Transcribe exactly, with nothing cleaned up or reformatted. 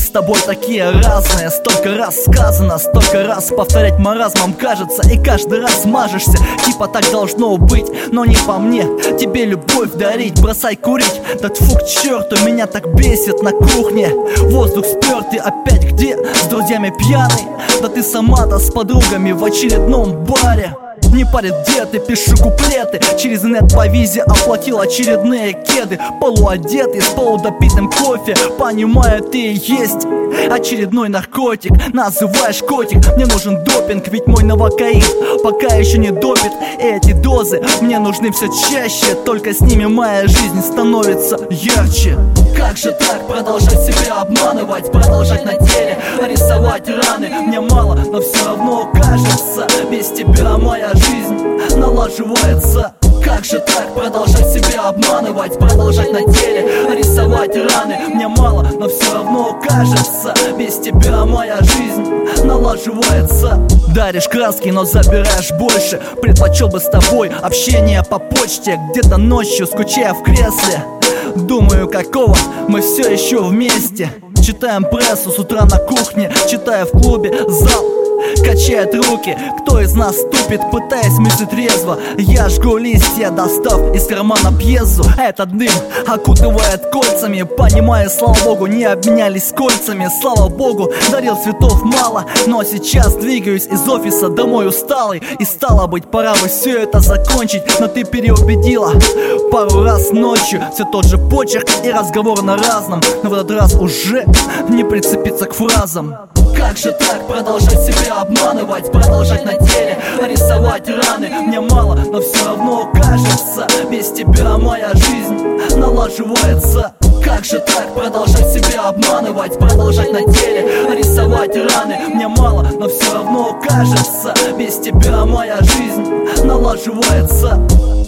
с тобой такие разные. Столько раз сказано, столько раз повторять маразмом кажется. И каждый раз мажешься, типа так должно быть. Но не по мне, тебе любовь дарить. Бросай курить, да тьфу к черту, меня так бесит на кухне. Воздух спёртый, опять где? С друзьями пьяный? Да ты сама-то с подругами в очередном баре. Не парит, где ты, пишу куплеты. Через инет по визе оплатил очередные кеды. Полуодетый, с полудопитым кофе. Понимаю, ты и есть очередной наркотик. Называешь котик, мне нужен допинг. Ведь мой новокаин пока еще не допит. Эти дозы мне нужны все чаще. Только с ними моя жизнь становится ярче. Как же так продолжать себя обманывать? Продолжать на теле рисовать раны. Мне мало, но все равно кажется, без тебя моя жизнь налаживается. Как же так продолжать себя обманывать? Продолжать на теле рисовать раны. Мне мало, но все равно кажется, без тебя моя жизнь налаживается. Даришь краски, но забираешь больше. Предпочел бы с тобой общение по почте. Где-то ночью, скучая в кресле, думаю, какого мы все еще вместе. Читаем прессу с утра на кухне, читая в клубе зал качает руки. Кто из нас тупит, пытаясь мыслить трезво? Я жгу листья, достав из кармана пьесу. Этот дым окутывает кольцами. Понимаю, слава богу, не обменялись кольцами. Слава богу, дарил цветов мало. Но сейчас двигаюсь из офиса домой усталый. И стало быть, пора бы все это закончить. Но ты переубедила пару раз ночью. Все тот же почерк и разговор на разном. Но в этот раз уже не прицепиться к фразам. Как же так продолжать себя обманывать? Продолжать на теле рисовать раны. Мне мало, но все равно кажется, без тебя моя жизнь налаживается. Как же так продолжать себя обманывать? Продолжать на теле рисовать раны. Мне мало, но все равно кажется, без тебя моя жизнь налаживается.